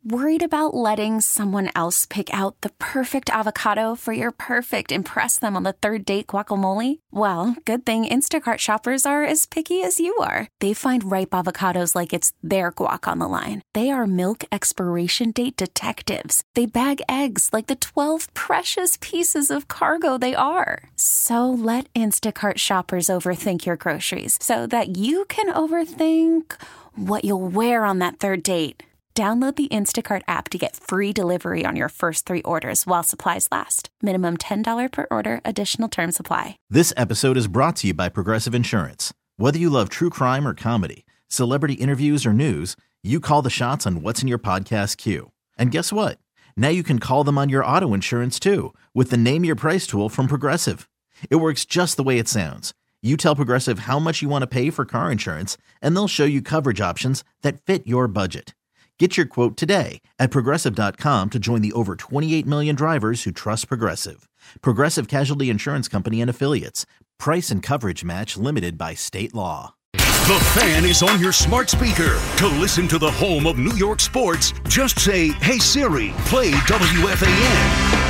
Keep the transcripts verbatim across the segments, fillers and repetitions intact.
Worried about letting someone else pick out the perfect avocado for your perfect impress them on the third date guacamole? Well, good thing Instacart shoppers are as picky as you are. They find ripe avocados like it's their guac on the line. They are milk expiration date detectives. They bag eggs like the twelve precious pieces of cargo they are. So let Instacart shoppers overthink your groceries so that you can overthink what you'll wear on that third date. Download the Instacart app to get free delivery on your first three orders while supplies last. Minimum ten dollars per order. Additional terms apply. This episode is brought to you by Progressive Insurance. Whether you love true crime or comedy, celebrity interviews or news, you call the shots on what's in your podcast queue. And guess what? Now you can call them on your auto insurance too with the Name Your Price tool from Progressive. It works just the way it sounds. You tell Progressive how much you want to pay for car insurance, and they'll show you coverage options that fit your budget. Get your quote today at Progressive dot com to join the over twenty-eight million drivers who trust Progressive. Progressive Casualty Insurance Company and Affiliates. Price and coverage match limited by state law. The Fan is on your smart speaker. To listen to the home of New York sports, just say, "Hey Siri, play W F A N."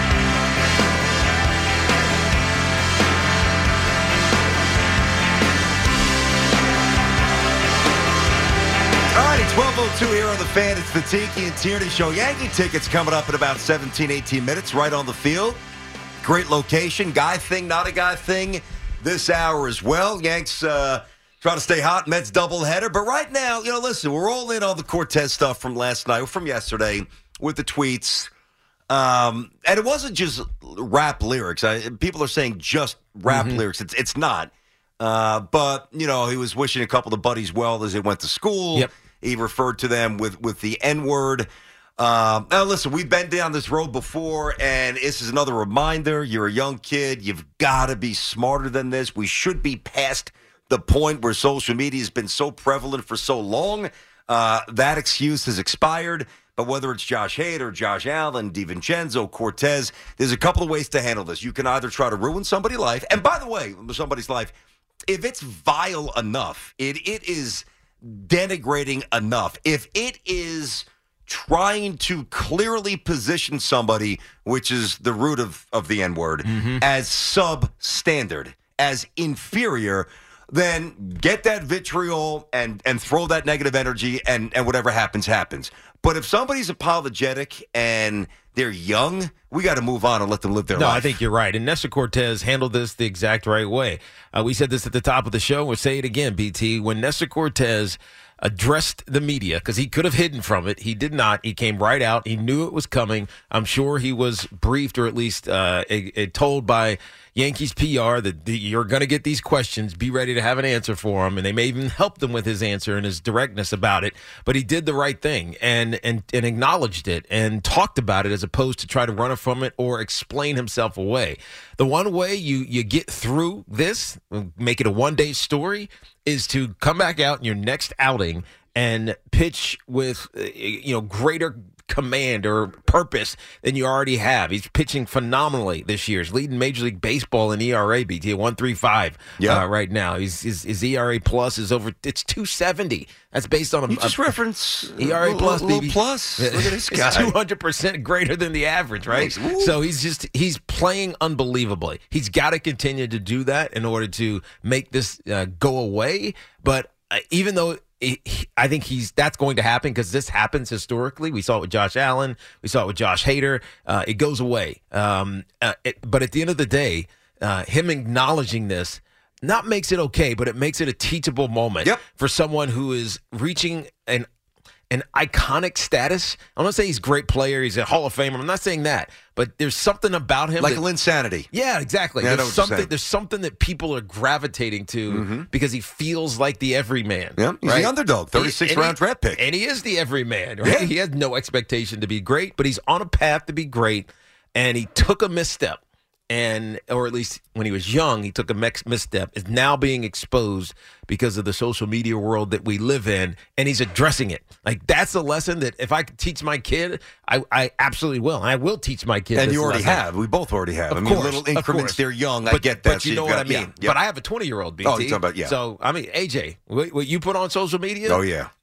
twelve oh two here on The Fan. It's the Tiki and Tierney Show. Yankee tickets coming up in about seventeen, eighteen minutes right on the field. Great location. Guy thing, not a guy thing this hour as well. Yanks uh, trying to stay hot. Mets doubleheader. But right now, you know, listen, we're all in on the Cortez stuff from last night, from yesterday, with the tweets. Um, and it wasn't just rap lyrics. I, people are saying just rap mm-hmm. lyrics. It's, it's not. Uh, but, you know, he was wishing a couple of buddies well as they went to school. Yep. He referred to them with, with the N-word. Um, now, listen, we've been down this road before, and this is another reminder. You're a young kid. You've got to be smarter than this. We should be past the point where social media has been so prevalent for so long. Uh, that excuse has expired. But whether it's Josh Hader, Josh Allen, DiVincenzo, Cortez, there's a couple of ways to handle this. You can either try to ruin somebody's life. And by the way, somebody's life, if it's vile enough, it it is denigrating enough, if it is trying to clearly position somebody, which is the root of, of the N-word, mm-hmm. as substandard, as inferior, then get that vitriol and, and throw that negative energy, and, and whatever happens, happens. But if somebody's apologetic and they're young, we got to move on and let them live their no, life. No, I think you're right. And Nestor Cortez handled this the exact right way. Uh, we said this at the top of the show. We'll say it again, B T. When Nestor Cortez addressed the media, because he could have hidden from it, he did not. He came right out. He knew it was coming. I'm sure he was briefed, or at least uh, a, a told by Yankees P R that the, you're going to get these questions. Be ready to have an answer for him. And they may even help them with his answer and his directness about it. But he did the right thing and, and, and acknowledged it and talked about it, as opposed to try to run from it or explain himself away. The one way you, you get through this, make it a one-day story, is to come back out in your next outing and pitch with, you know, greater command or purpose than you already have. He's pitching phenomenally this year. He's leading Major League Baseball in E R A, B T, at one point three five yeah. uh, right now. He's, his, his E R A plus is over, it's two seventy. That's based on a, you just a, reference E R A plus, little, baby. plus. Look at this guy. It's two hundred percent greater than the average, right? So he's just, he's playing unbelievably. He's got to continue to do that in order to make this uh, go away. But uh, even though He, I think he's that's going to happen, because this happens historically. We saw it with Josh Allen. We saw it with Josh Hader. Uh, it goes away. Um, uh, it, but at the end of the day, uh, him acknowledging this not makes it okay, but it makes it a teachable moment yep. for someone who is reaching an an iconic status. I'm not saying he's a great player. He's a Hall of Famer. I'm not saying that. But there's something about him. Like that, Linsanity. Yeah, exactly. Yeah, there's something There's something that people are gravitating to mm-hmm. because he feels like the everyman. Yeah, he's right? the underdog, thirty-sixth round draft pick. And he is the everyman, right? Yeah. He has no expectation to be great, but he's on a path to be great, and he took a misstep. And, or at least when he was young, he took a misstep, is now being exposed because of the social media world that we live in, and he's addressing it. Like, that's a lesson that if I could teach my kid, I, I absolutely will. I will teach my kid. And you already lesson. have. We both already have. Of I mean, course, little increments, they're young. But, I get that. But you so know got, what I mean. Yeah, yeah. But I have a twenty-year-old, B T. Oh, you're talking about, yeah. So, I mean, A J, what, what you put on social media? Oh, yeah.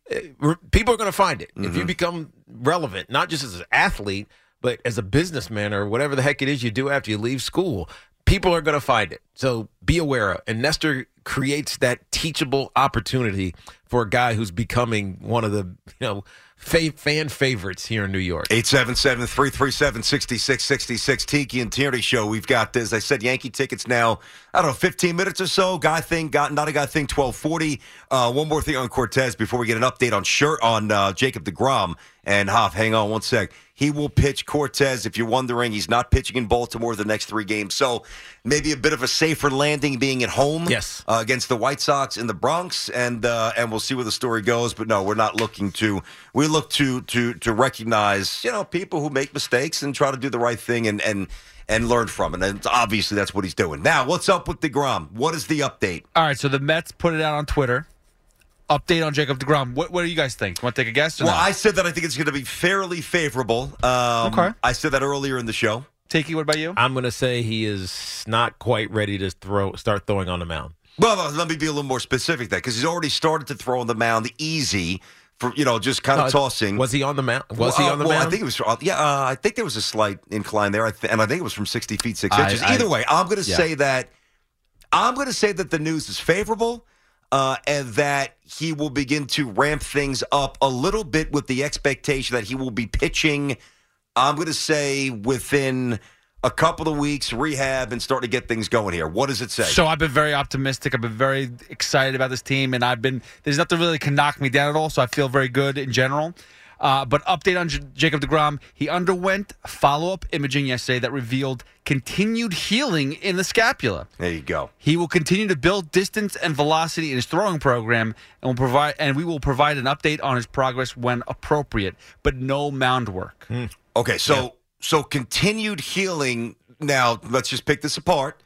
uh, people are going to find it. Mm-hmm. If you become relevant, not just as an athlete, but as a businessman or whatever the heck it is you do after you leave school, people are going to find it. So be aware of. And Nestor creates that teachable opportunity for a guy who's becoming one of the, you know, fa- fan favorites here in New York. eight seven seven, three three seven, six six six six, Tiki and Tierney Show. We've got, as I said, Yankee tickets now, I don't know, fifteen minutes or so. Guy thing, got not a guy thing, twelve forty. Uh, one more thing on Cortez before we get an update on shirt on uh, Jacob deGrom. And Hoff, hang on one sec. He will pitch Cortez. If you're wondering, he's not pitching in Baltimore the next three games. So maybe a bit of a safer landing being at home Yes. uh, against the White Sox in the Bronx. And uh, and we'll see where the story goes. But no, we're not looking to – we look to to to recognize, you know, people who make mistakes and try to do the right thing and and, and learn from it. And obviously that's what he's doing. Now, what's up with deGrom? What is the update? All right, so the Mets put it out on Twitter. Update on Jacob deGrom. What, what do you guys think? Want to take a guess? Or Well, not? I said that I think it's going to be fairly favorable. Um, Okay. I said that earlier in the show. Takey, what about you? I'm going to say he is not quite ready to throw, start throwing on the mound. Well, uh, let me be a little more specific there, because he's already started to throw on the mound easy for, you know, just kind of Uh, tossing. Was he on the mound? Was Well, he uh, on the well, mound? I think it was. Uh, yeah, uh, I think there was a slight incline there, I th- and I think it was from sixty feet six I- inches. I- Either way, I'm going to yeah. say that I'm going to say that the news is favorable, uh, and that he will begin to ramp things up a little bit with the expectation that he will be pitching. I'm going to say within a couple of weeks, rehab, and start to get things going here. What does it say? So I've been very optimistic. I've been very excited about this team, and I've been there's nothing really can knock me down at all. So I feel very good in general. Uh, but update on J- Jacob deGrom: he underwent follow-up imaging yesterday that revealed continued healing in the scapula. There you go. He will continue to build distance and velocity in his throwing program, and will provide and we will provide an update on his progress when appropriate. But no mound work. Okay, so so continued healing. Now, let's just pick this apart.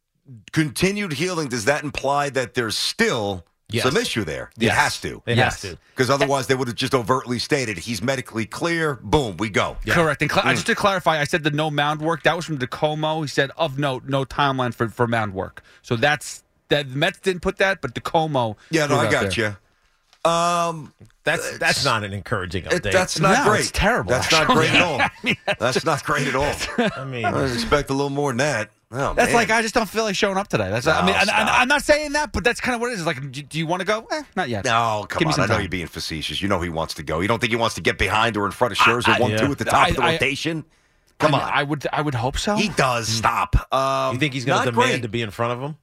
Continued healing, does that imply that there's still Yes. some issue there? It Yes. has to. It Yes. has to. Because otherwise they would have just overtly stated he's medically clear. Boom, we go. Correct. And cl- just to clarify, I said the no mound work. That was from DeComo. He said, of note, no timeline for, for mound work. So that's that. The Mets didn't put that, but DeComo. Yeah, no, put it I out got there. you. Um, That's that's not an encouraging it- update. that's not No, great. it's terrible, That's not actually. great at all. That's not great at all. I mean, I would expect a little more than that. Oh, That's man. like I just don't feel like showing up today. That's I No, mean, and, and stop. I'm not saying that, but that's kind of what it is. It's like, do, do you want to go? Eh, not yet. No, come Give me on. some I know time. you're being facetious. You know he wants to go. You don't think he wants to get behind or in front of Scherzer I- one yeah. two at the top I- of the I- rotation? Come I mean, on. I would. I would hope so. He does. Stop. Um, you think he's going not to demand great. to be in front of him?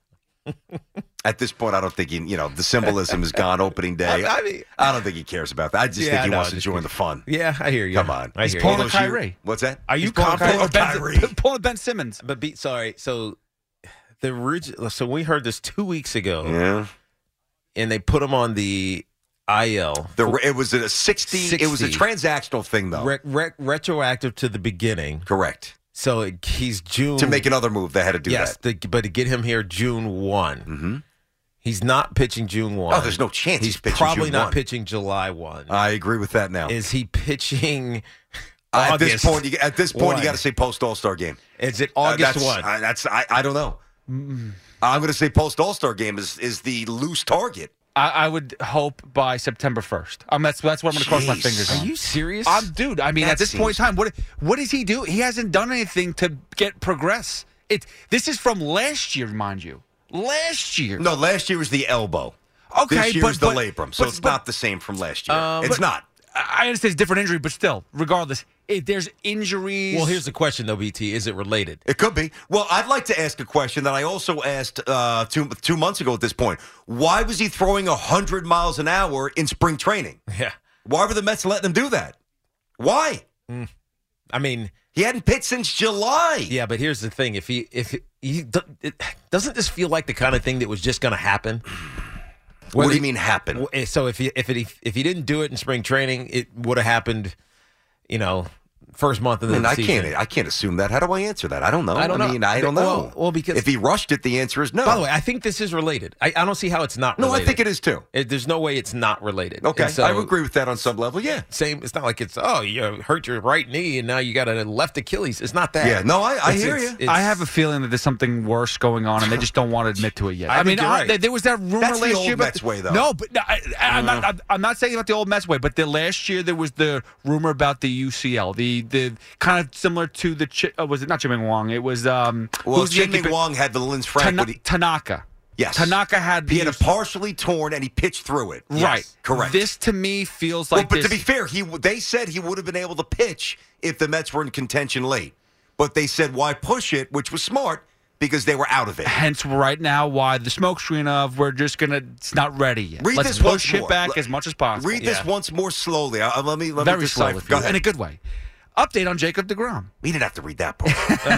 At this point, I don't think he, you know, the symbolism is gone opening day. I- I mean- I don't think he cares about that. I just Yeah, think he I know, wants to just join kidding. the fun. Yeah, I hear you. Come on. I He's hear pulling you. a Kyrie. What's that? Are you He's pulling confident? Kyrie. Kyrie. Ben, pulling Ben Simmons. But be sorry. So the original. So we heard this two weeks ago, Yeah. and they put him on the I L. The, it was a sixty, It was a sixty. transactional thing, though. Re- re- retroactive to the beginning. Correct. So it, he's June To make another move, they had to do yes, that. the, but to get him here June one. Mm-hmm. He's not pitching June one. Oh, there's no chance he's He's pitching probably June not one. pitching July one. I agree with that now. Is he pitching Uh, at this August point, you, at this point, one? you got to say post All Star game. Is it Uh, August that's, one? I, that's I, I don't know. I'm going to say post All Star game is is the loose target. I, I would hope by September first. Um, that's that's what I'm going to cross my Jeez. fingers Are on. you serious? I'm, dude. I mean, That at this point in seems- time, what what does he do? He hasn't done anything to get progress. It. This is from last year, mind you. Last year. No, last year was the elbow. Okay, this year but- is the but- labrum, so but- it's but- not the same from last year. Uh, it's but- not. I I understand it's a different injury, but still, regardless, if there's injuries. well, here's the question though, B T. Is it related? It could be. Well, I'd like to ask a question that I also asked uh, two two months ago at this point. Why was he throwing one hundred miles an hour in spring training? Yeah. Why were the Mets letting him do that? Why? I mean, He hadn't pitched since July. yeah, but here's the thing: if he, if he, he it, doesn't this feel like the kind of thing that was just going to happen? What Whether do you he- mean happen? w- So if he, if it, if he didn't do it in spring training, it would have happened, you know, first month of the I mean, season. I can't. I can't assume that. How do I answer that? I don't know. I don't know. mean, I don't know. Well, well, because if he rushed it, the answer is no. By the way, I think this is related. I, I don't see how it's not no, related. I think it is too. It, there's no way it's not related. Okay, And so, I would agree with that on some level. Yeah. Same. It's not like it's oh you hurt your right knee and now you got a left Achilles. It's not that. Yeah. No, I, I It's- hear it's- you. it's- I have a feeling that there's something worse going on, and they just don't want to admit to it yet. I I, mean, think you're I- right. there- there was that rumor That's the last old year. about Mets way, though. No, but no, I, I'm, not, I'm, I'm not saying about the old Mets way, but the last year there was the rumor about the U C L, the the kind of similar to the Chi- uh, was it not Jimmy Wong? It was um. well, who's the Jim Yankee- Wong had the Lins Frank. Tana- when he- Tanaka. Yes. Tanaka had. He had the a partially torn, and he pitched through it. Right. Yes, correct. This to me feels well, like. but this, to be fair, he they said he would have been able to pitch if the Mets were in contention late. But they said, why push it, which was smart, because they were out of it. Hence, right now, why the smokescreen of we're just gonna. It's not ready yet. Read Let's this once push it more. back Let- as much as possible. Read this Yeah. once more slowly. Uh, let me let me Very just slowly, like, for go you, ahead. in a good way. Update on Jacob deGrom. We didn't have to read that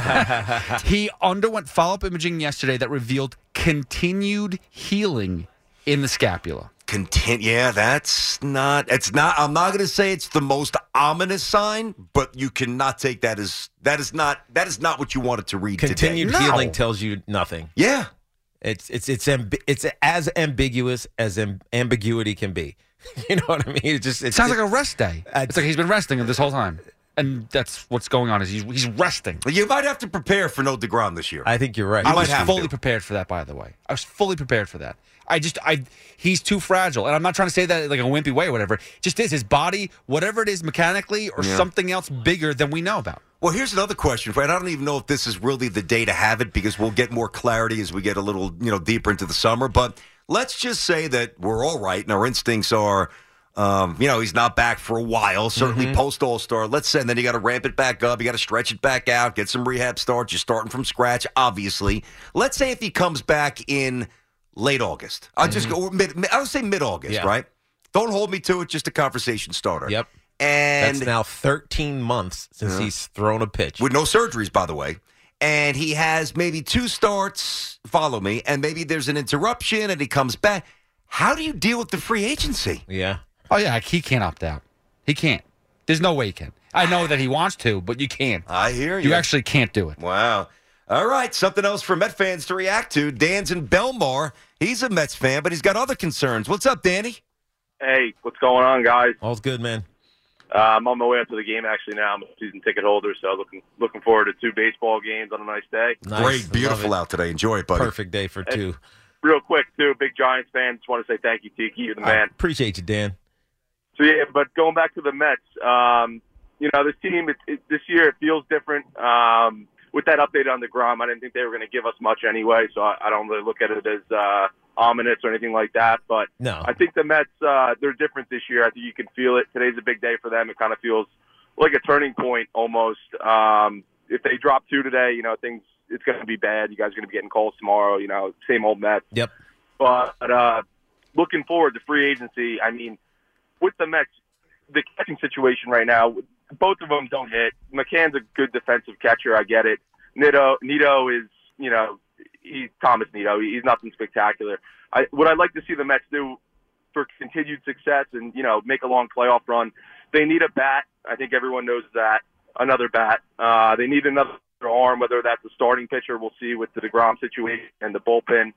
part. He underwent follow-up imaging yesterday that revealed continued healing in the scapula. Content, yeah, that's not. It's not. I'm not going to say it's the most ominous sign, but you cannot take that as that is not that is not what you wanted to read continued today. No. healing tells you nothing. Yeah, It's it's it's ambi- it's as ambiguous as am- ambiguity can be. You know what I mean? It just it It sounds like a rest day. Uh, It's like he's been resting this whole time, and that's what's going on. Is he's he's resting. you might have to prepare for no DeGrom this year. I think you're right. I might was have fully to. prepared for that, by the way. I was fully prepared for that. I just, I, he's too fragile, and I'm not trying to say that like a wimpy way or whatever. Just is his body, whatever it is mechanically, or Yeah. something else bigger than we know about. Well, here's another question, Fred. I don't even know if this is really the day to have it because we'll get more clarity as we get a little, you know, deeper into the summer. But let's just say that we're all right and our instincts are, um, you know, he's not back for a while, certainly Mm-hmm. post All-Star. Let's say, and then you got to ramp it back up. You got to stretch it back out, get some rehab starts. You're starting from scratch, obviously. Let's say if he comes back in late August. I'll just go, or mid, I would say mid-August, Yeah. right? Don't hold me to it, just a conversation starter. Yep. And That's now thirteen months since he's thrown a pitch. with no surgeries, by the way. And he has maybe two starts, follow me, and maybe there's an interruption and he comes back. How do you deal with the free agency? Yeah. Oh yeah, he can't opt out. He can't. There's no way he can. I know that he wants to, but you can't. I hear you. You actually can't do it. Wow. All right, something else for Met fans to react to. Dan's in Belmar. He's a Mets fan, but he's got other concerns. What's up, Danny? Hey, what's going on, guys? All's good, man. Uh, I'm on my way up to the game actually now. I'm a season ticket holder, so looking looking forward to two baseball games on a nice day. Nice. Great, Love beautiful it. out today. Enjoy it, buddy. Perfect day for two. Real quick, too, big Giants fan. Just want to say thank you, Tiki. You're the I man. appreciate you, Dan. So yeah, but going back to the Mets, um, you know, this team it, it, this year it feels different. Um, with that update on DeGrom, I didn't think they were going to give us much anyway, so I, I don't really look at it as uh, ominous or anything like that. But No. I think the Mets, uh, they're different this year. I think you can feel it. Today's a big day for them. It kind of feels like a turning point almost. Um, if they drop two today, you know, things it's going to be bad. You guys are going to be getting calls tomorrow. You know, same old Mets. Yep. But uh, looking forward to free agency, I mean, with the Mets, the catching situation right now, both of them don't hit. McCann's a good defensive catcher. I get it. Nito, Nito is, you know, he's Thomas Nito. He's nothing spectacular. I, what I'd like to see the Mets do for continued success and, you know, make a long playoff run, they need a bat. I think everyone knows that. Another bat. Uh, they need another arm, whether that's a starting pitcher. We'll see with the DeGrom situation and the bullpen.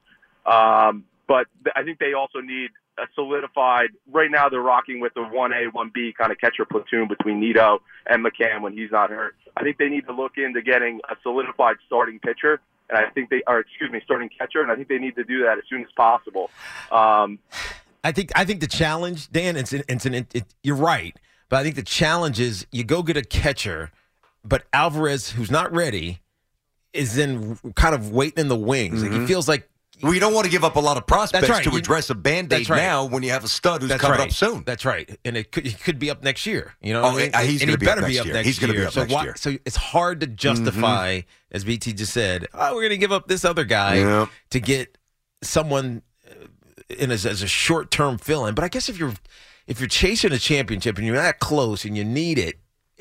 Um, but th- I think they also need a solidified, right now they're rocking with a one A, one B kind of catcher platoon between Nito and McCann when he's not hurt. I think they need to look into getting a solidified starting pitcher, and I think they, or excuse me, starting catcher, and I think they need to do that as soon as possible. Um, I think I think the challenge, Dan, it's an, it's an, it, you're right, but I think the challenge is you go get a catcher, but Alvarez, who's not ready, is then kind of waiting in the wings. Like he feels like Well, you don't want to give up a lot of prospects That's right. to You- address a Band-Aid That's right. now when you have a stud who's that's coming right. up soon. That's right, and it could he could be up next year. You know, Oh, what I mean? yeah, he's and gonna he be up better next be up year. next He's gonna be year. up so next why- year. So it's hard to justify, as B T just said, oh, we're going to give up this other guy Yeah. to get someone in as, as a short term fill in. But I guess if you're if you're chasing a championship and you're that close and you need it,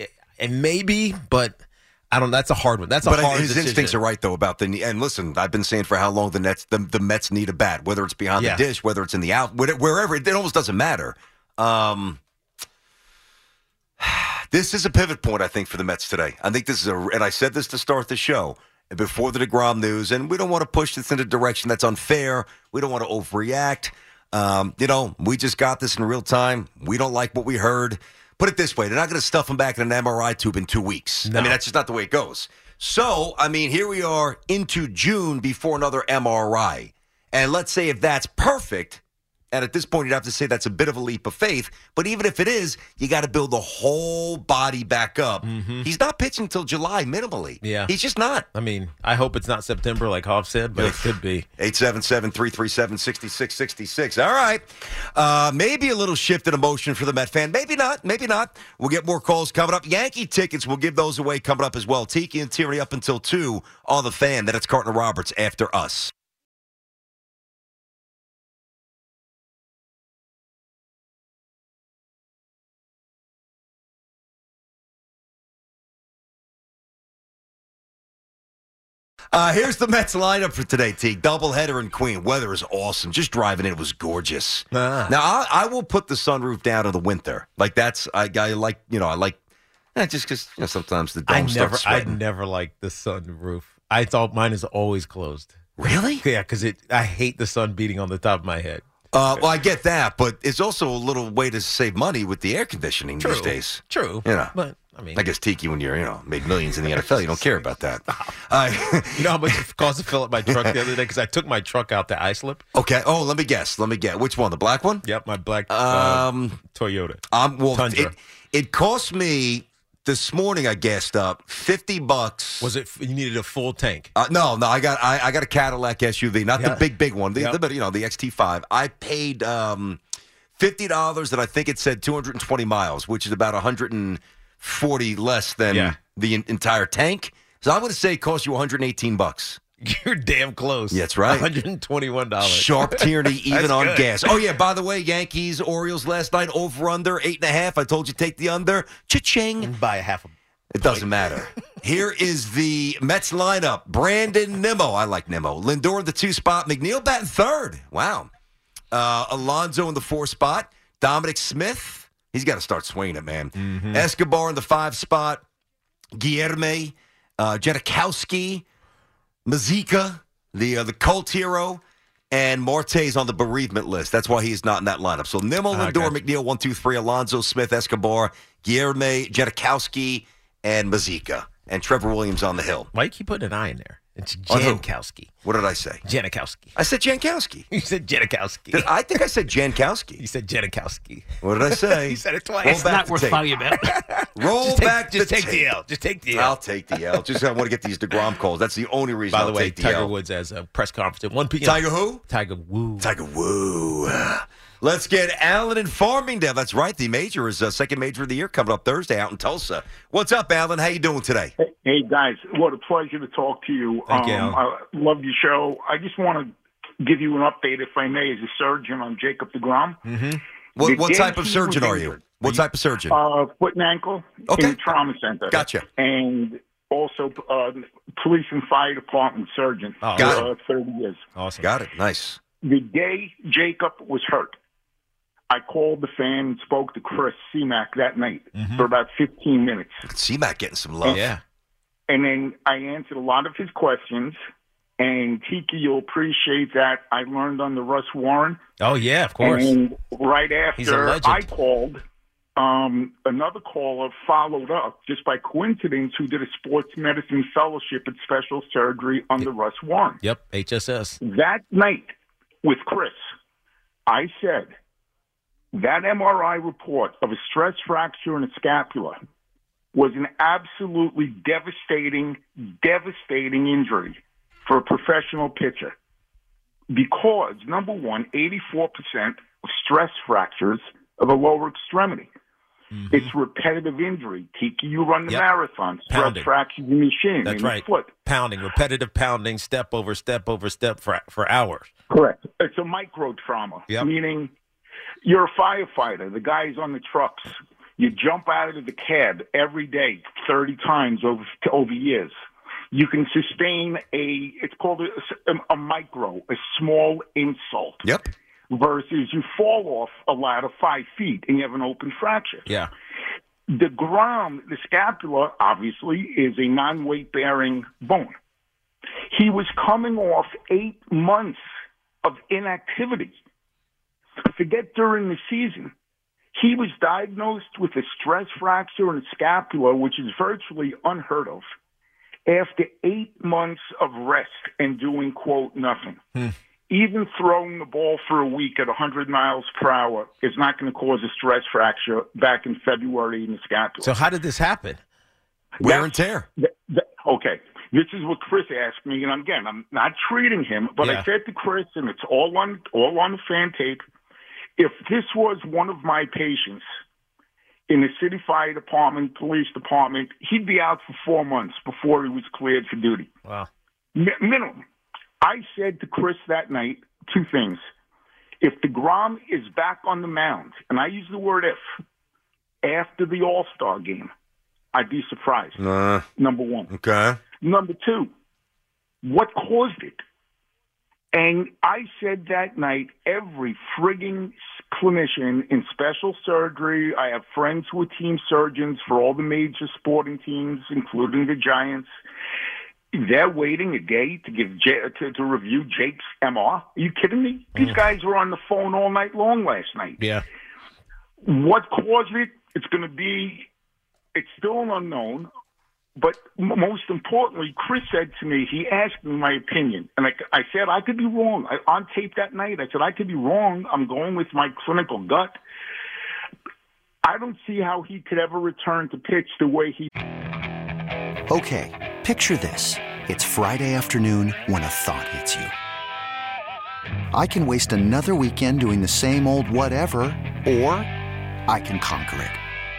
and maybe, but. I don't. That's a hard one. That's a But hard his decision. instincts are right though about the knee. And listen, I've been saying for how long the Nets, the, the Mets need a bat, whether it's behind Yeah. the dish, whether it's in the out, wherever. It almost doesn't matter. Um, This is a pivot point, I think, for the Mets today. I think this is a, and I said this to start the show before the DeGrom news, and we don't want to push this in a direction that's unfair. We don't want to overreact. Um, you know, we just got this in real time. We don't like what we heard. Put it this way, they're not going to stuff him back in an M R I tube in two weeks. No. I mean, that's just not the way it goes. So, I mean, here we are into June before another M R I. And let's say if that's perfect, and at this point, you'd have to say that's a bit of a leap of faith. But even if it is, you got to build the whole body back up. Mm-hmm. He's not pitching until July, minimally. Yeah. He's just not. I mean, I hope it's not September like Hoff said, but it could be. eight seven seven, three three seven, six six six six. All right. Uh, maybe a little shift in emotion for the Met fan. Maybe not. Maybe not. We'll get more calls coming up. Yankee tickets, we'll give those away coming up as well. Tiki and Tierney up until two on the Fan. Then it's Carton Roberts after us. Uh, here's the Mets lineup for today, T. Doubleheader in Queen. Weather is awesome. Just driving in, it was gorgeous. Ah. Now, I, I will put the sunroof down in the winter. Like, that's, I, I like, you know, I like, eh, just because, you know, sometimes the dome I never, starts I sweating. never liked the sunroof. I thought mine is always closed. Really? Yeah, because it. I hate the sun beating on the top of my head. Uh, well, I get that, but it's also a little way to save money with the air conditioning True. these days. True. You know. But, I mean. I guess, Tiki, when you're, you know, made millions in the N F L, you don't care about that. Uh, you know how much it cost to fill up my truck the other day? Because I took my truck out to iSlip. Okay. Oh, let me guess. Let me guess. Which one? The black one? Yep, my black um, uh, Toyota. Um, well, Tundra. It, it cost me, this morning I gassed up, fifty bucks. Was it, you needed a full tank? Uh, no, no, I got I, I got a Cadillac S U V, not Yeah. the big, big one, the, Yep. the, you know, the X T five. I paid um, fifty dollars, and I think it said two hundred twenty miles, which is about one hundred forty less than Yeah. the in, entire tank. So I'm going to say it cost you one hundred eighteen bucks. You're damn close. Yeah, that's right. one hundred twenty-one dollars. Sharp Tierney, even That's on good. gas. Oh, yeah, by the way, Yankees, Orioles last night, over under, eight and a half. I told you take the under. Cha-ching. And buy a half a It doesn't matter. Here is the Mets lineup. Brandon Nimmo. I like Nimmo. Lindor in the two spot. McNeil batting third. Wow. Uh, Alonso in the four spot. Dominic Smith. He's got to start swinging it, man. Mm-hmm. Escobar in the five spot. Guillerme. Uh, Janikowski. Mazika, the uh, the cult hero. And Marte's on the bereavement list. That's why he's not in that lineup. So Nimmo, Ah, Lindor, gotcha. McNeil, one, two, three. Alonso, Smith, Escobar, Guillerme, Janikowski, and Mazika. And Trevor Williams on the hill. Why you keep putting an I in there? It's On who? Jankowski. What did I say? Janikowski. I said Jankowski. You said Janikowski. Did- I think I said Jankowski. You said Janikowski. What did I say? You said it twice. Roll It's back not the worth tape. fighting about. Roll Just take, back just the take the tape. L. Just take the L. I'll take the L. Just I want to get these DeGrom calls. That's the only reason By I'll the way, take the Tiger L. Woods has a press conference at one p.m. Tiger who? Tiger Woo. Tiger Woo. Let's get Alan in Farmingdale. That's right. The major is uh, second major of the year coming up Thursday out in Tulsa. What's up, Alan? How you doing today? Hey, guys. What a pleasure to talk to you. Thank you, um, Alan. I love your show. I just want to give you an update, if I may, as a surgeon on Jacob DeGrom. Mm-hmm. What, The what day type of he surgeon was are you? injured. What type of surgeon? Uh, foot and ankle Okay. in the trauma center. Gotcha. And also uh, police and fire department surgeon Oh, for got uh, thirty years. Awesome. Got it. Nice. The day Jacob was hurt, I called the fan and spoke to Chris C-Mac that night Mm-hmm. for about fifteen minutes. C Mac getting some love. Yeah. And then I answered a lot of his questions. And Tiki, you'll appreciate that. I learned on the Russ Warren. Oh, yeah, of course. And right He's a after legend. I called, um, another caller followed up, just by coincidence, who did a sports medicine fellowship at special surgery under Russ Warren. Yep, H S S. That night with Chris, I said that M R I report of a stress fracture in the scapula was an absolutely devastating, devastating injury for a professional pitcher. Because, number one, eighty-four percent of stress fractures of the lower extremity. Mm-hmm. It's repetitive injury. Tiki, you run the Yep. marathon. Stress Pounding. fractures in your shin, That's in right. your foot. Pounding, repetitive pounding, step over step over step for for hours. Correct. It's a micro trauma, Yep. meaning you're a firefighter. The guys on the trucks. You jump out of the cab every day, thirty times over over years. You can sustain a. It's called a, a micro, a small insult. Yep. Versus you fall off a ladder five feet and you have an open fracture. Yeah. The Grom, the scapula, obviously, is a non-weight-bearing bone. He was coming off eight months of inactivity. Forget during the season. He was diagnosed with a stress fracture in the scapula, which is virtually unheard of, after eight months of rest and doing, quote, nothing. Hmm. Even throwing the ball for a week at one hundred miles per hour is not going to cause a stress fracture back in February in the scapula. So how did this happen? Wear and tear. That, that, okay. This is what Chris asked me, and again, I'm not treating him, but Yeah. I said to Chris, and it's all on all on the fan tape, if this was one of my patients in the city fire department, police department, he'd be out for four months before he was cleared for duty. Wow. Mi- minimum. I said to Chris that night two things. If DeGrom is back on the mound, and I use the word if, after the All-Star game, I'd be surprised. Uh, Number one. okay. Number two, what caused it? And I said that night, every frigging clinician in special surgery, I have friends who are team surgeons for all the major sporting teams, including the Giants. They're waiting a day to give J- to, to review Jake's M R. Are you kidding me? These guys were on the phone all night long last night. Yeah. What caused it? It's going to be, it's still an unknown. But m- most importantly, Chris said to me, he asked me my opinion. And I, I said, I could be wrong. I, on tape that night, I said, I could be wrong. I'm going with my clinical gut. I don't see how he could ever return to pitch the way he... Okay, picture this. It's Friday afternoon when a thought hits you. I can waste another weekend doing the same old whatever, or I can conquer it.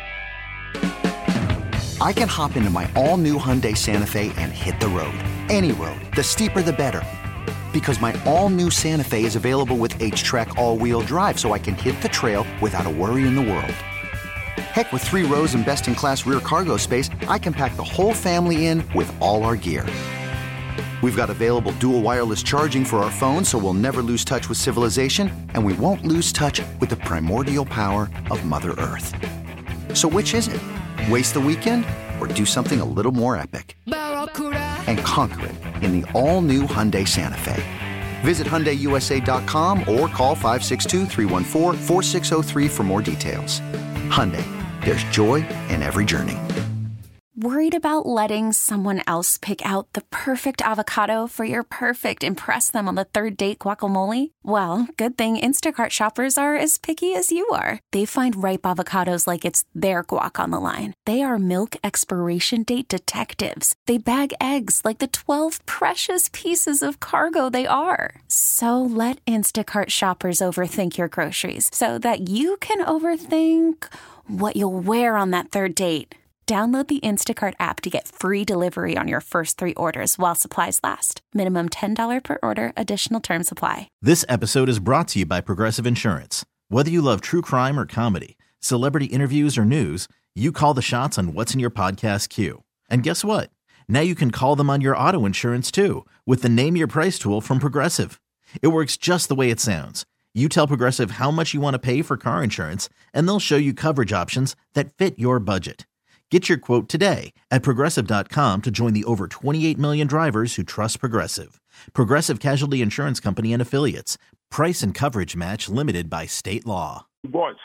I can hop into my all-new Hyundai Santa Fe and hit the road. Any road. The steeper, the better. Because my all-new Santa Fe is available with H-Track all-wheel drive, so I can hit the trail without a worry in the world. Heck, with three rows and best-in-class rear cargo space, I can pack the whole family in with all our gear. We've got available dual wireless charging for our phones, so we'll never lose touch with civilization, and we won't lose touch with the primordial power of Mother Earth. So which is it? Waste the weekend or do something a little more epic? And conquer it in the all-new Hyundai Santa Fe. Visit Hyundai U S A dot com or call five six two, three one four, four six zero three for more details. Hyundai, there's joy in every journey. Worried about letting someone else pick out the perfect avocado for your perfect impress them on the third date guacamole? Well, good thing Instacart shoppers are as picky as you are. They find ripe avocados like it's their guac on the line. They are milk expiration date detectives. They bag eggs like the twelve precious pieces of cargo they are. So let Instacart shoppers overthink your groceries so that you can overthink what you'll wear on that third date. Download the Instacart app to get free delivery on your first three orders while supplies last. Minimum ten dollars per order. Additional terms apply. This episode is brought to you by Progressive Insurance. Whether you love true crime or comedy, celebrity interviews or news, you call the shots on what's in your podcast queue. And guess what? Now you can call them on your auto insurance too with the Name Your Price tool from Progressive. It works just the way it sounds. You tell Progressive how much you want to pay for car insurance, and they'll show you coverage options that fit your budget. Get your quote today at Progressive dot com to join the over twenty-eight million drivers who trust Progressive. Progressive Casualty Insurance Company and Affiliates. Price and coverage match limited by state law. Was.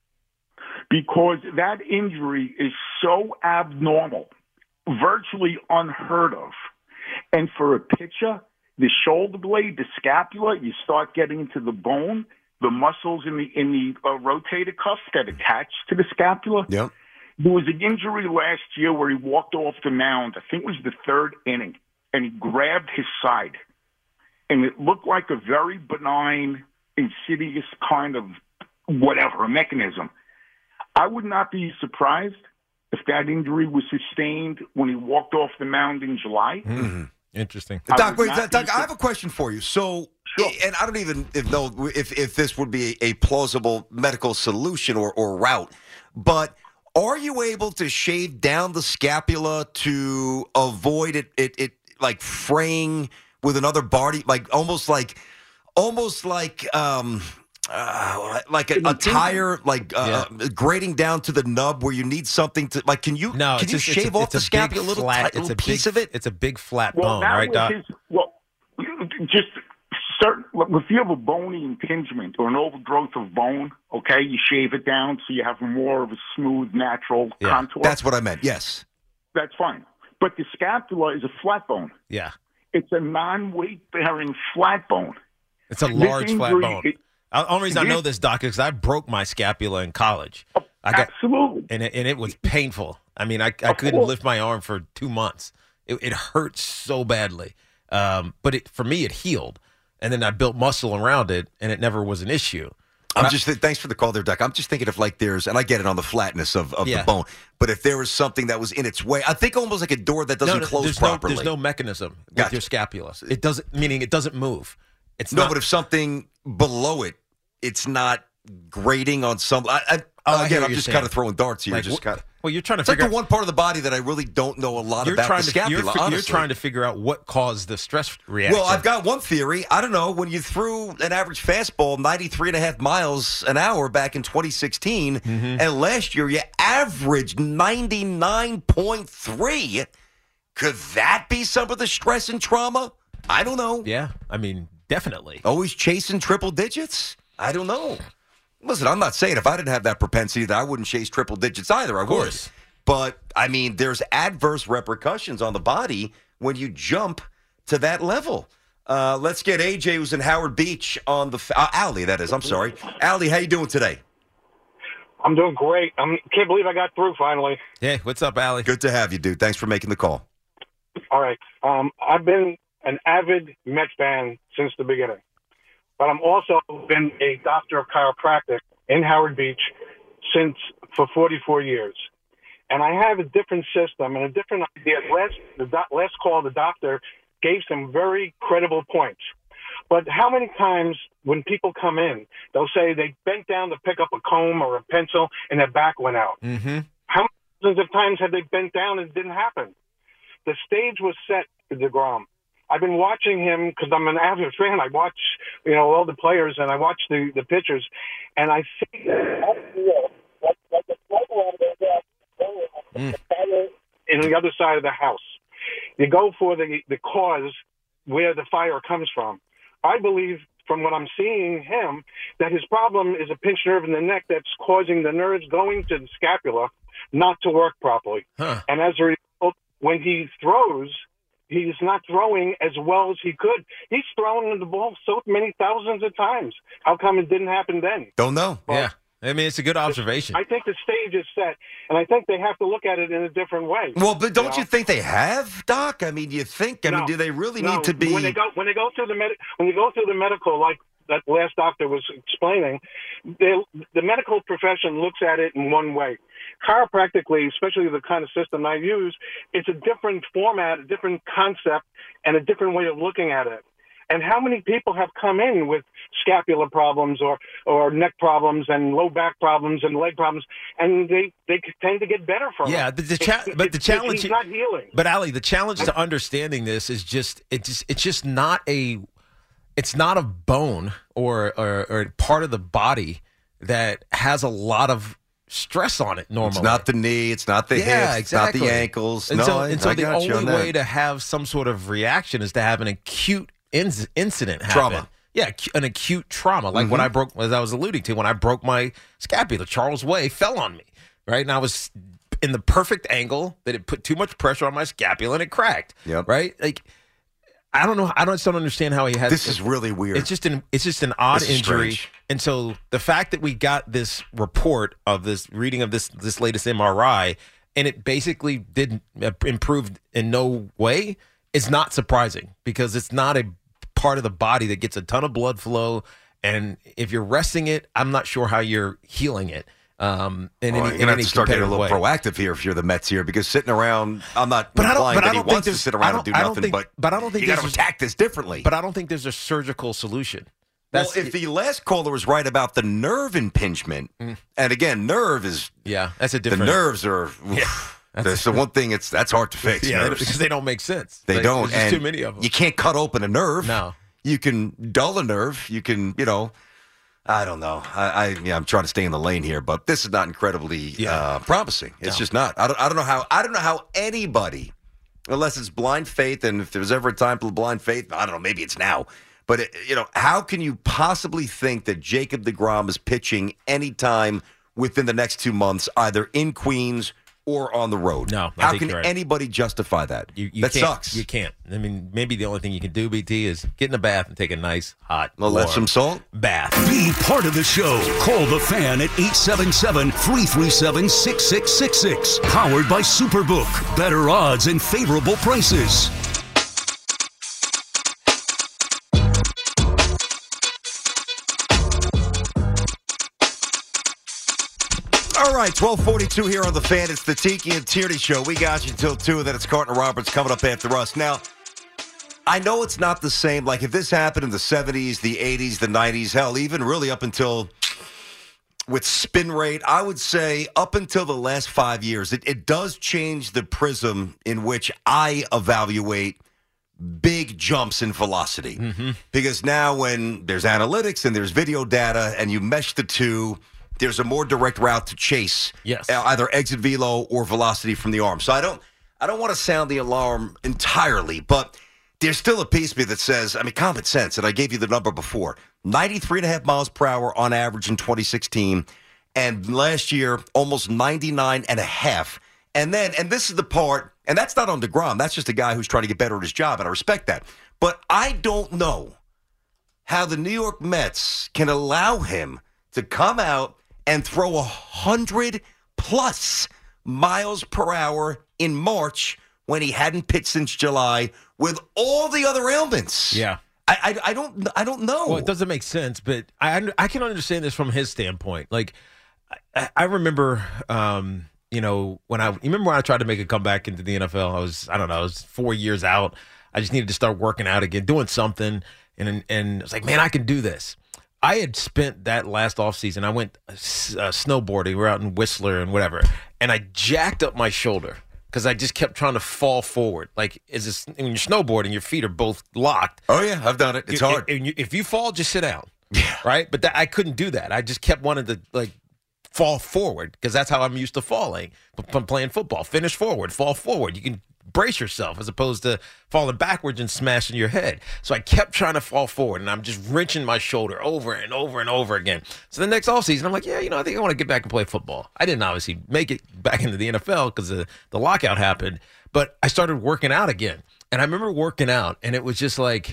Because that injury is so abnormal, virtually unheard of. And for a pitcher, the shoulder blade, the scapula, you start getting into the bone, the muscles in the in the uh, rotator cuff that attach to the scapula. Yep. There was an injury last year where he walked off the mound, I think it was the third inning, and he grabbed his side. And it looked like a very benign, insidious kind of whatever, a mechanism. I would not be surprised if that injury was sustained when he walked off the mound in July. Mm-hmm. Interesting. I Doc, would wait, not Doc, be I have a question for you. So, Sure. and I don't even if, know if, if this would be a plausible medical solution or, or route, but are you able to shave down the scapula to avoid it, it, it like fraying with another body, like almost like, almost like, um, Uh, like a, a tire, like uh, yeah. grading down to the nub where you need something to, like, can you, no, can you just, shave a, off the scapula a little, flat, tight, little it's a piece big, of it? It's a big flat well, bone, right, Doc? His, well, just certain, if you have a bony impingement or an overgrowth of bone, okay, you shave it down so you have more of a smooth, natural yeah. contour. That's what I meant, yes. That's fine. But the scapula is a flat bone. Yeah. It's a non-weight-bearing flat bone. It's a large flat bone. It, the only reason I know is, this, Doc, is because I broke my scapula in college. I got, absolutely. And it, and it was painful. I mean, I, I couldn't course. lift my arm for two months. It, it hurt so badly. Um, but it, for me, it healed. And then I built muscle around it, and it never was an issue. I'm I, just th- thanks for the call there, Doc. I'm just thinking if like there's, and I get it on the flatness of, of yeah. the bone, but if there was something that was in its way, I think almost like a door that doesn't no, close there's properly. No, there's no mechanism with Gotcha. your scapula. It doesn't, meaning it doesn't move. It's no, not, but if something below it, it's not grading on some. I, I, oh, again, I I'm just kind of throwing darts here. Like, just kind of. Well, you're trying to It's like figure the one part of the body that I really don't know a lot you're about. Trying the to, scapula, you're, honestly. you're trying to figure out what caused the stress reaction. Well, I've got one theory. I don't know. When you threw an average fastball ninety-three and a half miles an hour back in twenty sixteen, mm-hmm. and last year you averaged ninety-nine point three, could that be some of the stress and trauma? I don't know. Yeah, I mean, definitely. Always chasing triple digits? I don't know. Listen, I'm not saying if I didn't have that propensity that I wouldn't chase triple digits either. I would. But, I mean, there's adverse repercussions on the body when you jump to that level. Uh, let's get A J, who's in Howard Beach, on the uh, Allie, that is. I'm sorry. Allie, how you doing today? I'm doing great. I can't believe I got through finally. Hey, what's up, Allie? Good to have you, dude. Thanks for making the call. All right. Um, I've been an avid Mets fan since the beginning. But I'm also been a doctor of chiropractic in Howard Beach since for forty-four years. And I have a different system and a different idea. Last, the do, last call, the doctor gave some very credible points. But how many times when people come in, they'll say they bent down to pick up a comb or a pencil and their back went out. Mm-hmm. How many of times have they bent down and it didn't happen? The stage was set for DeGrom. I've been watching him because I'm an avid fan. I watch, you know, all the players and I watch the, the pitchers, and I see like, like the mm. in the other side of the house. You go for the the cause where the fire comes from. I believe, from what I'm seeing him, that his problem is a pinched nerve in the neck that's causing the nerves going to the scapula not to work properly. Huh. And as a result, when he throws, he's not throwing as well as he could. He's thrown the ball so many thousands of times. How come it didn't happen then? Don't know. Well, yeah. I mean, it's a good observation. I think the stage is set, and I think they have to look at it in a different way. Well, but don't you, know? you think they have, Doc? I mean, you think? I no, mean, do they really no. need to be? When they go when they go through the med- when you go through the medical, like that last doctor was explaining, the medical profession looks at it in one way. Chiropractically, especially the kind of system I use, it's a different format, a different concept, and a different way of looking at it. And how many people have come in with scapular problems or, or neck problems and low back problems and leg problems, and they, they tend to get better from yeah, it. the, the cha- it's, but the it's, challenge it's not healing. But Ali, the challenge to understanding this is just it's just it's just not a it's not a bone or or, or part of the body that has a lot of stress on it normally. It's not the knee. It's not the yeah, hips. exactly. It's not the ankles. And no, so, I, and so I the got you only on that. way to have some sort of reaction is to have an acute in- incident happen. Trauma. Yeah, ac- an acute trauma. Like Mm-hmm. when I broke, as I was alluding to, when I broke my scapula, Charles Way fell on me, right? And I was in the perfect angle that it put too much pressure on my scapula and it cracked. Yep. Right? Like, I don't know. I don't, just don't understand how he had This is really weird. It's just an it's just an odd This is injury, strange. and so the fact that we got this report of this reading of this this latest M R I, and it basically didn't improve in no way, is not surprising because it's not a part of the body that gets a ton of blood flow, and if you're resting it, I'm not sure how you're healing it. Um, in well, any, you're in gonna have any to start getting a competitive little way. proactive here if you're the Mets here, because sitting around, I'm not But I don't- implying but I that he don't think wants to there's- sit I around and don't- do I don't nothing, think- but, but I don't think you got to there's- attack this differently. But I don't think there's a surgical solution. That's, well, if the last caller was right about the nerve impingement, Mm. and again, nerve is yeah, that's a the different. nerves are. Yeah, that's the one thing. It's that's hard to fix. Yeah, nerves. because they don't make sense. They Like, don't. There's just and too many of them. You can't cut open a nerve. No. You can dull a nerve. You can, you know, I don't know. I, I yeah, I'm trying to stay in the lane here, but this is not incredibly Yeah. uh, promising. It's No. just not. I don't. I don't know how. I don't know how anybody, unless it's blind faith, and if there's ever a time for blind faith, I don't know. Maybe it's now. But it, you know, how can you possibly think that Jacob deGrom is pitching anytime within the next two months, either in Queens or on the road? No, I how think can you're right. anybody justify that? You, you that can't, sucks. You can't. I mean, maybe the only thing you can do, B T, is get in a bath and take a nice, hot, Well, let warm some salt. bath. Be part of the show. Call the fan at eight seven seven, three three seven, six six six six. Powered by Superbook. Better odds and favorable prices. All right, twelve forty-two here on The Fan. It's the Tiki and Tierney Show. We got you until two, and then it's Carton Roberts coming up after us. Now, I know it's not the same. Like, if this happened in the seventies, the eighties, the nineties, hell, even really up until with spin rate, I would say up until the last five years, it, it does change the prism in which I evaluate big jumps in velocity. Mm-hmm. Because now when there's analytics and there's video data and you mesh the two, there's a more direct route to chase Yes. uh, either exit velo or velocity from the arm. So I don't I don't want to sound the alarm entirely, but there's still a piece of me that says, I mean, common sense, and I gave you the number before, ninety-three point five miles per hour on average in twenty sixteen, and last year, almost ninety-nine and a half. And then, and this is the part, and that's not on DeGrom, that's just a guy who's trying to get better at his job, and I respect that. But I don't know how the New York Mets can allow him to come out and throw a hundred plus miles per hour in March when he hadn't pitched since July with all the other ailments. Yeah. I, I, I don't I don't know. Well, it doesn't make sense, but I under- I can understand this from his standpoint. Like, I, I remember, um, you know, when I you remember when I tried to make a comeback into the N F L. I was I don't know, I was four years out. I just needed to start working out again, doing something, and and I was like, man, I can do this. I had spent that last offseason, I went uh, snowboarding. We were out in Whistler and whatever, and I jacked up my shoulder because I just kept trying to fall forward. Like, is this, when you're snowboarding, your feet are both locked. Oh, yeah, I've done it. It's You- hard. And you, if you fall, just sit down. Yeah. Right? But that, I couldn't do that. I just kept wanting to, like, fall forward because that's how I'm used to falling from playing football. Finish forward, fall forward. You can brace yourself as opposed to falling backwards and smashing your head. So I kept trying to fall forward, and I'm just wrenching my shoulder over and over and over again. So the next offseason, I'm like, yeah, you know, I think I want to get back and play football. I didn't obviously make it back into the N F L because the, the lockout happened, but I started working out again. And I remember working out, and it was just like,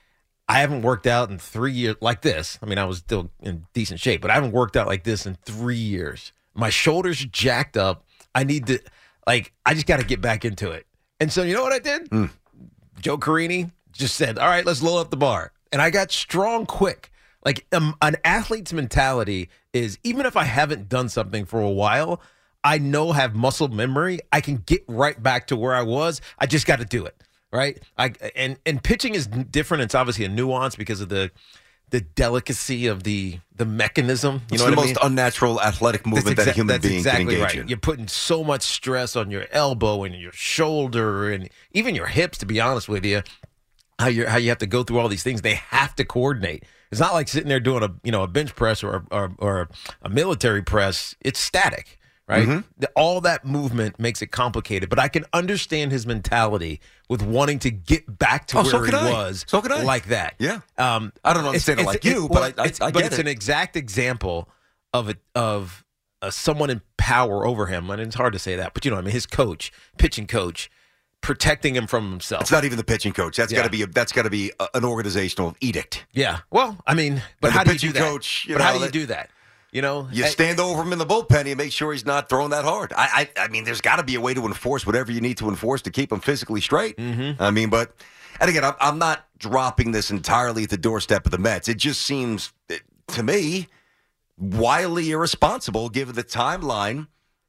I haven't worked out in three years like this. I mean, I was still in decent shape, but I haven't worked out like this in three years. My shoulders jacked up. I need to, like, I just got to get back into it. And so, you know what I did? Mm. Joe Carini just said, all right, let's load up the bar. And I got strong quick. Like, um, an athlete's mentality is, even if I haven't done something for a while, I know, have muscle memory. I can get right back to where I was. I just got to do it. Right. I and, and pitching is different. It's obviously a nuance because of the the delicacy of the the mechanism. You It's know the what I most mean? unnatural athletic movement That's that a exa- human that's being exactly can engage right. in. You're putting so much stress on your elbow and your shoulder and even your hips, to be honest with you. How you how you have to go through all these things. They have to coordinate. It's not like sitting there doing a you know a bench press or or, or a military press. It's static. Right? Mm-hmm. The, all that movement makes it complicated, but I can understand his mentality with wanting to get back to Oh, where so he can I. was So can I. like that. Yeah. Um, I don't understand it like you, but I- I- it's, I but get it's it. an exact example of it of uh, someone in power over him, and it's hard to say that, but you know, what I mean, his coach, pitching coach, protecting him from himself. It's not even the pitching coach. That's Yeah. got to be a, that's got to be a, an organizational edict. Yeah. Well, I mean, but And how the do you do pitching that? coach, you but how know, do you that- do that? You know, You I- stand over him in the bullpen and make sure he's not throwing that hard. I, I, I mean, there's got to be a way to enforce whatever you need to enforce to keep him physically straight. Mm-hmm. I mean, but, and again, I'm, I'm not dropping this entirely at the doorstep of the Mets. It just seems, eh, to me, wildly irresponsible given the timeline,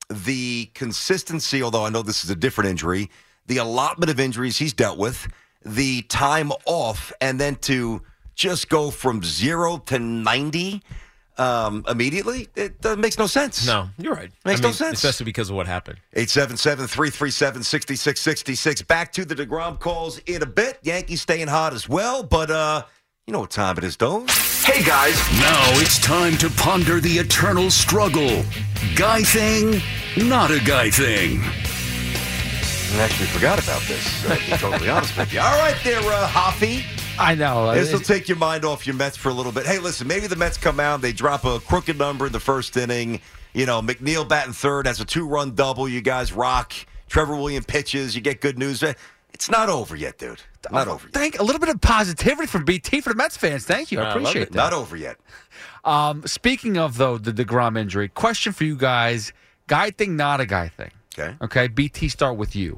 the consistency, although I know this is a different injury, the allotment of injuries he's dealt with, the time off, and then to just go from zero to ninety um, immediately, it uh, makes no sense. no, you're right. Makes I no mean, sense. especially because of what happened. eight seven seven, three three seven, six six six six. Back to the DeGrom calls in a bit. Yankees staying hot as well, but uh, You know what time it is, don't? Hey, guys. Now it's time to ponder the eternal struggle. Guy thing, not a guy thing. I actually forgot about this, uh, to be totally honest with you. All right there, uh, Hoffy. I know. This will take your mind off your Mets for a little bit. Hey, listen, maybe the Mets come out, they drop a crooked number in the first inning. You know, McNeil batting third has a two-run double. You guys rock. Trevor Williams pitches. You get good news. It's not over yet, dude. Not over yet. Thank a little bit of positivity from B T for the Mets fans. Thank you. I I love appreciate it. that. Not over yet. Um, speaking of, though, the DeGrom injury, question for you guys. Guy thing, not a guy thing. Okay. Okay, B T, start with you.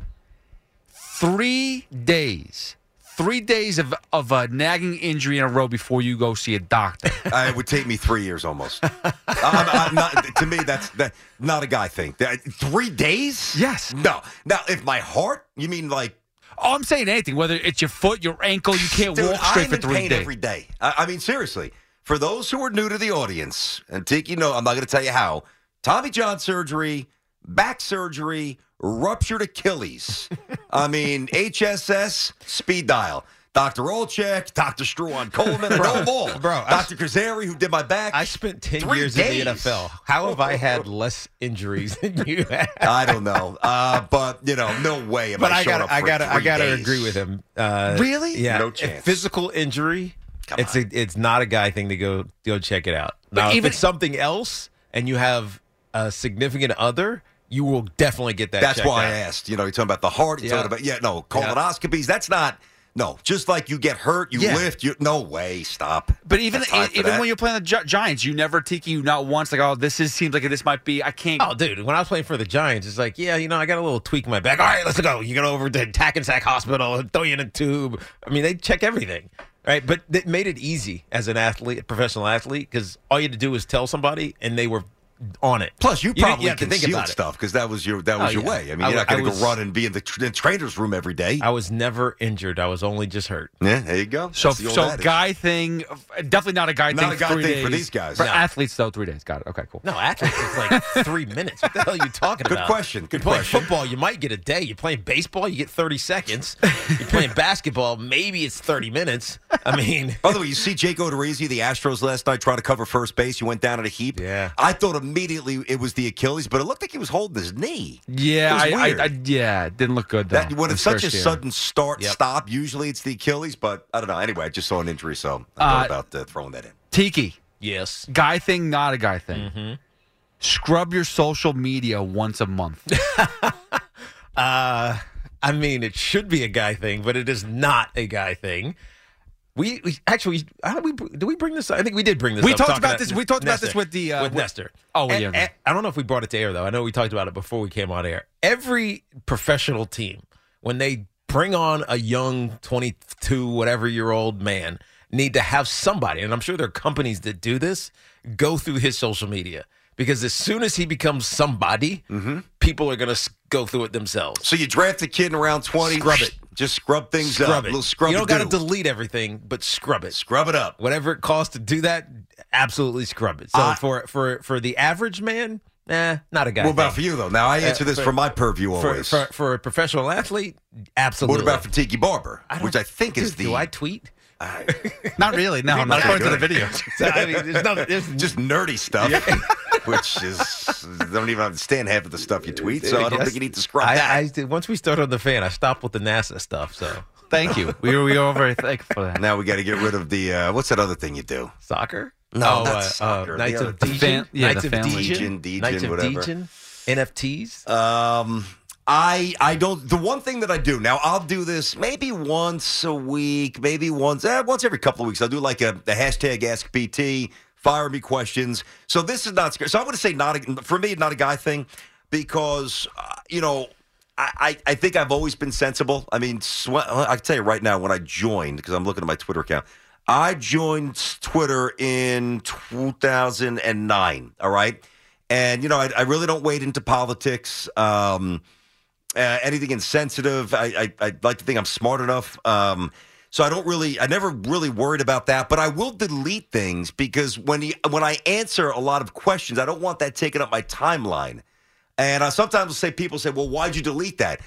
Three days. Three days of, of a nagging injury in a row before you go see a doctor. Uh, it would take me three years almost. I'm, I'm not, to me, that's that, not a guy thing. That- Three days? Yes. No. Now, if my heart, you mean like... Oh, I'm saying anything, whether it's your foot, your ankle, you can't Dude, walk straight I'm for in three pain days. every day. I, I mean, seriously. For those who are new to the audience, and Tiki, no, I'm not going to tell you how. Tommy John surgery, back surgery, ruptured Achilles. I mean, H S S, speed dial. Doctor Olchek, Doctor Struan Coleman, I know them all. Bro, I- Doctor Kazari, who did my back. I spent ten Three years in days. the N F L. How have I had less injuries than you have? I don't know, uh, but you know, no way am But I I showing got up I for got I three got to days. agree with him. Uh, Really? Yeah. No A chance. physical injury. Come it's on. a, it's not a guy thing to go go check it out. Now, even- if it's something else and you have a significant other, you will definitely get that. That's checked why out. I asked. You know, you're talking about the heart. You're Yeah. talking about yeah, no colonoscopies. That's not. No, just like you get hurt, you Yeah. lift. You no way. Stop. But even Got time for even that. when you're playing the Gi- Giants, you never tiki you not once like, oh, this is seems like this might be. I can't. Oh, dude, when I was playing for the Giants, it's like, yeah, you know, I got a little tweak in my back. All right, let's go. You go over to Hackensack Hospital and throw you in a tube. I mean, they check everything, right? But it made it easy as an athlete, a professional athlete, because all you had to do was tell somebody, and they were on it. Plus, you didn't- probably have to think concealed about it. stuff because that was your that was Oh, your yeah. way. I mean, I you're w- not going I to was- go run and be in the, tra- trainer's room every day. I was never injured. I was only just hurt. Yeah, there you go. So That's the old so adage. guy thing, definitely not a guy Not thing. a guy three thing days. for these guys. For No. athletes though, three days. Got it. Okay, cool. No, athletes is like three minutes. What the hell are you talking Good about? question. Good You're playing question. football, you might get a day. You're playing baseball, you get thirty seconds. You're playing basketball, maybe it's thirty minutes. I mean, By the way, you see Jake Odorizzi, the Astros last night, trying to cover first base. He went down in a heap. Yeah. I thought immediately it was the Achilles, but it looked like he was holding his knee. Yeah, It was I, weird. I, I yeah, it didn't look good though. That when in it's such a first year. sudden start Yep. stop, usually it's the Achilles, but I don't know. Anyway, I just saw an injury, so I thought Uh, about uh, throwing that in. Tiki, yes. guy thing, not a guy thing. Mm-hmm. Scrub your social media once a month. Uh, I mean, it should be a guy thing, but it is not a guy thing. We, we actually, how did we did we bring this up? I think we did bring this We up. talked talking about this- we talked about this Nestor. with the, uh, with with- Nestor. Oh, And- yeah. and I don't know if we brought it to air though. I know we talked about it before we came on air. Every professional team, when they bring on a young twenty-two whatever year old man, need to have somebody, and I'm sure there are companies that do this, go through his social media. Because as soon as he becomes somebody, people are going to go through it themselves. So you draft a kid in around twenty, Scrub it. just scrub things up, Scrub a it. little scrub. You don't got to do. delete everything, but scrub it. Scrub it up. Whatever it costs to do that, absolutely scrub it. So I- for for for the average man, eh, not a guy. What about for thing. you though? Now I answer Uh, this for- from my purview For, always. for for a professional athlete, absolutely. what about for Tiki Barber, I don't- which I think is Dude, the do I tweet? Not really. No, I'm not Okay, according to the good. video. So, I mean, there's nothing. There's just nerdy stuff, which is I don't even understand half of the stuff you tweet. So I don't Yes. think you need to scrub I, that. I did- once we started on the fan, I stopped with the NASA stuff. So Thank you. We were we were very thankful for that. now we got to get rid of the uh, what's that other thing you do? soccer? No, oh, not uh, soccer. Uh, Knights The of other- Degen, fan- yeah, Knights the of family. Degen, Degen, Knights of whatever. Degen, N F Ts. Um, I I don't. The one thing that I do now, I'll do this maybe once a week, maybe once eh, once every couple of weeks. I'll do like a, a hashtag Ask P T, fire me questions. So this is not scary. So I'm going to say not a, for me, not a guy thing, because uh, you know. I, I I think I've always been sensible. I mean, sw- I can tell you right now, when I joined, because I'm looking at my Twitter account, I joined Twitter in two thousand nine, all right? And, you know, I, I really don't wade into politics, um, uh, anything insensitive. I, I, I like to think I'm smart enough. Um, so I don't really, I never really worried about that. But I will delete things because when, he, when I answer a lot of questions, I don't want that taking up my timeline. And I sometimes will say, people say, well, why'd you delete that?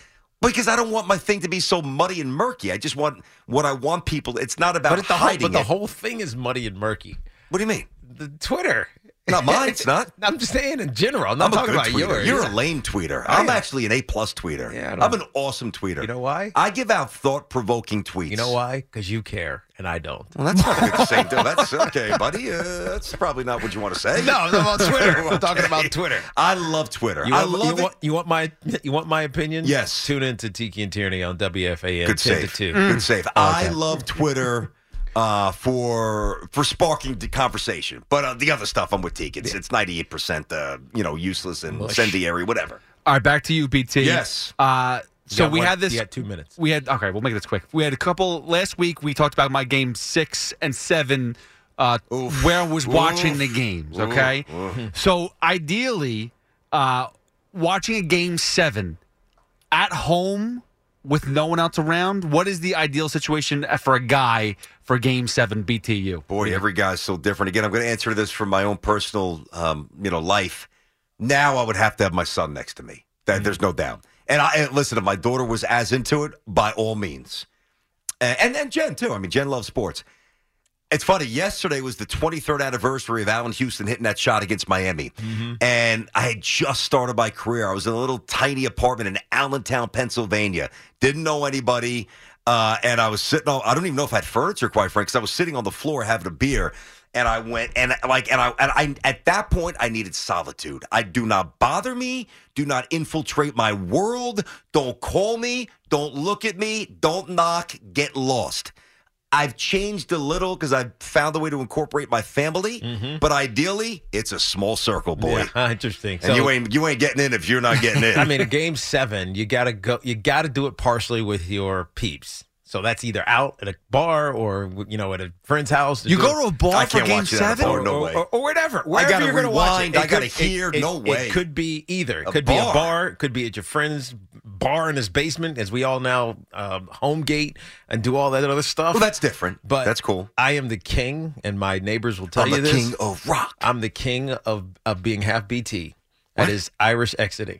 Because I don't want my thing to be so muddy and murky. I just want what I want people. It's not about But, the whole, hiding but the it. whole thing is muddy and murky. What do you mean? The Twitter. Not mine. It's not. I'm just saying in general. I'm not I'm a talking good about tweeter. yours. You're a lame tweeter. I I'm am. actually an A-plus tweeter. Yeah, I don't- I'm an awesome tweeter. You know why? I give out thought-provoking tweets. You know why? Because you care, and I don't. Well, that's not the same thing. That's okay, buddy. Uh, that's probably not what you want to say. No, I'm about Twitter. I'm Okay. talking about Twitter. I love Twitter. You I want, love you it. want, you want my you want my opinion? Yes. Tune in to Tiki and Tierney on W F A N Good ten save. to two. Good save. I like I that. love Twitter uh, for for sparking the conversation, but uh, the other stuff I'm with Teak. It's it's ninety-eight percent uh, you know useless and Mush. incendiary, whatever. All right, back to you, B T. Yes. Uh, so got we one- had this. You got two minutes. We had okay. We'll make this quick. We had a couple last week. We talked about my game six and seven, uh, Oof. where I was watching Oof. the games. Okay, so ideally, uh, watching a game seven at home with no one else around. What is the ideal situation for a guy for game seven B T U? Boy, every guy's so different. Again, I'm going to answer this from my own personal, um, you know, life. Now I would have to have my son next to me. That there's no doubt. And I and listen, if my daughter was as into it, by all means, and and, and Jen too. I mean, Jen loves sports. It's funny. Yesterday was the twenty-third anniversary of Allen Houston hitting that shot against Miami, and I had just started my career. I was in a little tiny apartment in Allentown, Pennsylvania. Didn't know anybody, uh, and I was sitting on. I don't even know if I had furniture, quite frankly, because I was sitting on the floor having a beer. And I went and like and I and I at that point I needed solitude. I do not bother me. Do not infiltrate my world. Don't call me. Don't look at me. Don't knock. Get lost. I've changed a little because I've found a way to incorporate my family. But ideally, it's a small circle, boy. Yeah, interesting. And So, you ain't you ain't getting in if you're not getting in. I mean, a game seven, you gotta go. You gotta do it partially with your peeps. So that's either out at a bar or you know at a friend's house. You do go it. to a bar I for can't game watch it at a seven? bar. or, no or, way. or, or whatever. Wherever gotta you're going to watch rewind. it. I It gotta could- it- hear. It, No it, way. It could be either. It A could be a bar. bar. It could be at your friend's bar in his basement, as we all now um, home gate and do all that other stuff. Well, that's different. But that's cool. I am the king, and my neighbors will tell I'm you the this. king of rock. I'm the king of, of being half B T. That is Irish exiting.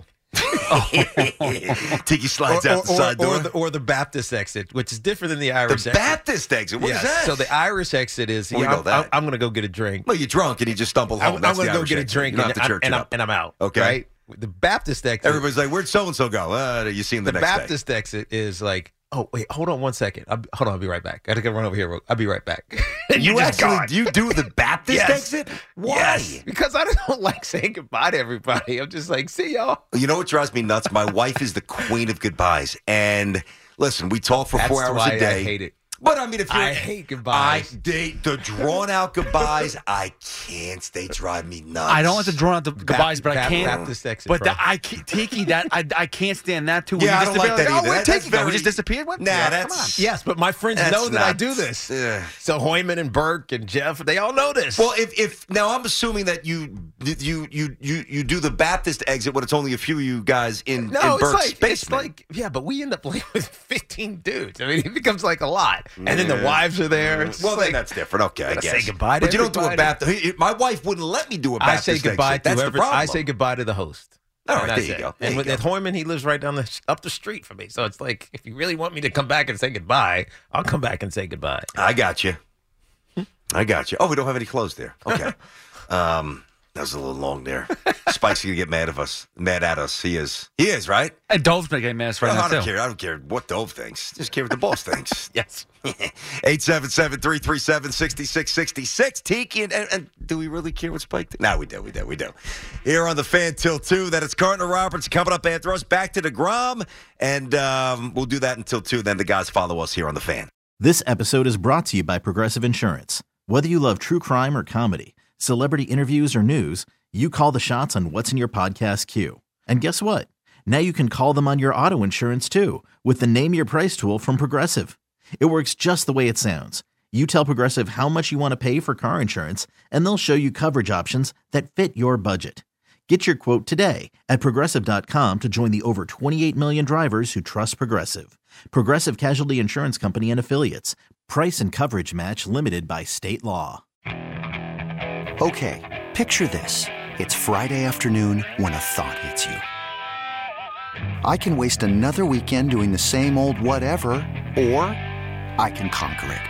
Tiki slides or, out the or- side or door. the, or the Baptist exit, which is different than the Irish The exit. Baptist exit. What is Yes. that? So the Irish exit is, Well, we yeah, know I'm, that. I'm going to go get a drink. Well, you're drunk and you just stumble I'm, home. That's I'm going the to go Irish get a exit. drink You don't and, have to I'm, church and, it I'm, up. and I'm out. Okay. Right? The Baptist exit. Everybody's like, where'd so-and-so go? Uh, you see him the, the next Baptist exit is like, oh, wait, hold on one second. I'll, hold on, I'll be right back. I got to run over here. I'll be right back. day. You You're just actually, gone. you do the Baptist Yes. exit? Why? Yes, because I don't like saying goodbye to everybody. I'm just like, see y'all. You know what drives me nuts? My wife is the queen of goodbyes. And listen, we talk for That's four hours why a day. I hate it. But I mean, if you're, I hate goodbyes. I they, the drawn out goodbyes, I can't. They drive me nuts. I don't like to draw out the goodbyes, but I Bap- can't. Baptist exit, but bro. the, I can't, Tiki, that I, I can't stand that too. When Yeah, you I just don't like disappear, that oh, either. where'd That- that's Tiki go? very- He just disappeared. What? Nah, Yeah, that's- come on. Yes, but my friends That's know that I not- do this. Ugh. So Hoyman and Burke and Jeff, they all know this. Well, if if now I'm assuming that you you you you you do the Baptist exit when it's only a few of you guys in, no, in it's Burke's like basement. it's like yeah, but we end up playing with fifteen dudes. I mean, it becomes like a lot, and then the Yeah. wives are there. It's well, like, then that's different. Okay, I gotta guess. say goodbye to but you don't do a everybody. Baptist. My wife wouldn't let me do a I Baptist say goodbye exit. to That's whoever. the problem. I say goodbye to the host. All And right, that's there you it. go. There And you with go. with Hoyman, he lives right down the up the street from me. So it's like, if you really want me to come back and say goodbye, I'll come back and say goodbye. I got you. I got you. Oh, we don't have any clothes there. Okay. um, that was a little long there. Spike's gonna get mad at us. Mad at us. He is. He is right. And Dove's making mess right No, now I don't too. care. I don't care what Dove thinks. Just care what the boss thinks. Yes. eight seven seven, three three seven, six six six six. Tiki, and, and, and do we really care what Spike thinks? No, we do, we do, we do. Here on the Fan till two, that it's Gardner Roberts coming up after us. Back to the Grom, and um, we'll do that until two. Then the guys follow us here on the Fan. This episode is brought to you by Progressive Insurance. Whether you love true crime or comedy, celebrity interviews or news, you call the shots on what's in your podcast queue. And guess what? Now you can call them on your auto insurance too with the Name Your Price tool from Progressive. It works just the way it sounds. You tell Progressive how much you want to pay for car insurance, and they'll show you coverage options that fit your budget. Get your quote today at Progressive dot com to join the over twenty-eight million drivers who trust Progressive. Progressive Casualty Insurance Company and Affiliates. Price and coverage match limited by state law. Okay, picture this. It's Friday afternoon when a thought hits you. I can waste another weekend doing the same old whatever, or I can conquer it.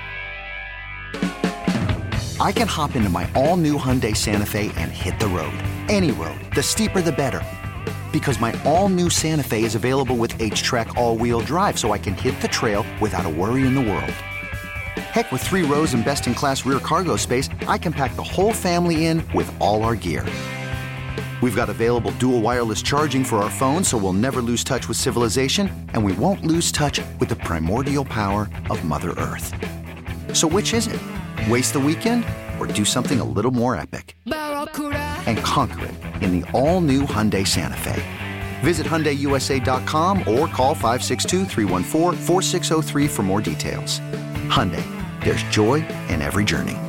I can hop into my all-new Hyundai Santa Fe and hit the road. Any road. The steeper, the better. Because my all-new Santa Fe is available with H-Track all-wheel drive, so I can hit the trail without a worry in the world. Heck, with three rows and best-in-class rear cargo space, I can pack the whole family in with all our gear. We've got available dual wireless charging for our phones, so we'll never lose touch with civilization, and we won't lose touch with the primordial power of Mother Earth. So which is it? Waste the weekend or do something a little more epic? And conquer it in the all-new Hyundai Santa Fe. Visit Hyundai U S A dot com or call five six two, three one four, four six zero three for more details. Hyundai, there's joy in every journey.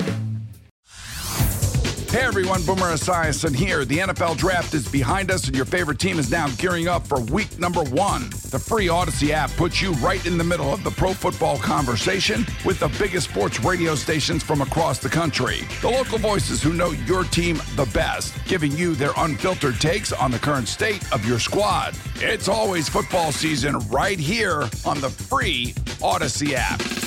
Hey everyone, Boomer Esiason here. The N F L Draft is behind us and your favorite team is now gearing up for week number one. The free Odyssey app puts you right in the middle of the pro football conversation with the biggest sports radio stations from across the country. The local voices who know your team the best, giving you their unfiltered takes on the current state of your squad. It's always football season right here on the free Odyssey app.